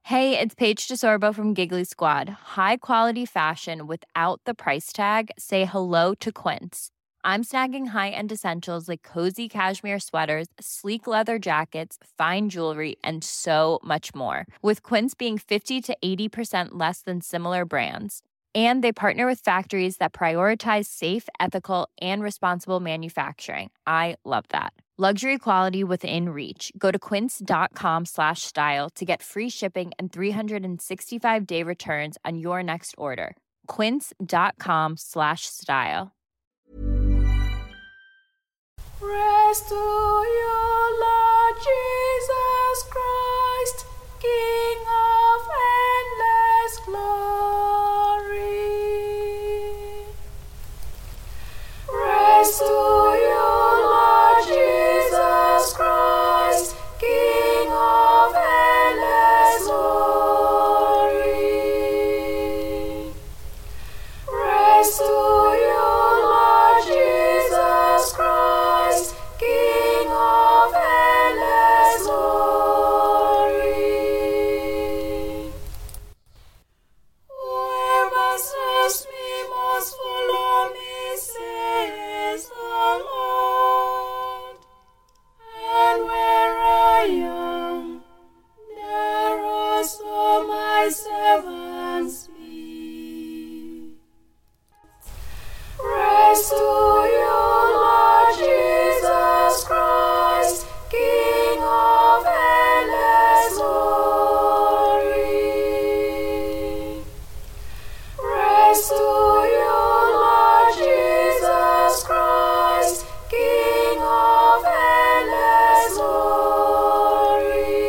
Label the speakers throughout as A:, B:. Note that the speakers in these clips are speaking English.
A: Hey, it's Paige DeSorbo from Giggly Squad. High quality fashion without the price tag. Say hello to Quince. I'm snagging high-end essentials like cozy cashmere sweaters, sleek leather jackets, fine jewelry, and so much more. With Quince being 50 to 80% less than similar brands. And they partner with factories that prioritize safe, ethical, and responsible manufacturing. I love that. Luxury quality within reach. Go to quince.com/style to get free shipping and 365-day returns on your next order. Quince.com/style.
B: Praise to you, Lord Jesus Christ, King of endless glory. Praise to you, Lord Jesus Christ, King of endless glory. Praise to you, Lord Jesus Christ, King of endless glory. Whoever serves me must follow me, says the Lord. And where I am, there also my servants be. Praise to you, Lord Jesus Christ, King of endless glory. Praise to you, Lord Jesus Christ, King of endless glory.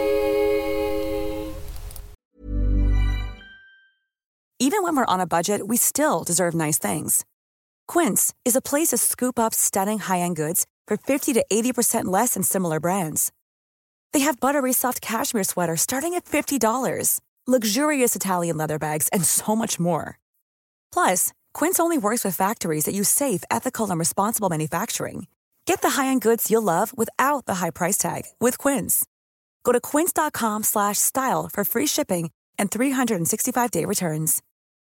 C: Even when we're on a budget, we still deserve nice things. Quince is a place to scoop up stunning high-end goods for 50 to 80% less than similar brands. They have buttery soft cashmere sweaters starting at $50, luxurious Italian leather bags, and so much more. Plus, Quince only works with factories that use safe, ethical, and responsible manufacturing. Get the high-end goods you'll love without the high price tag with Quince. Go to quince.com/style for free shipping and 365-day returns.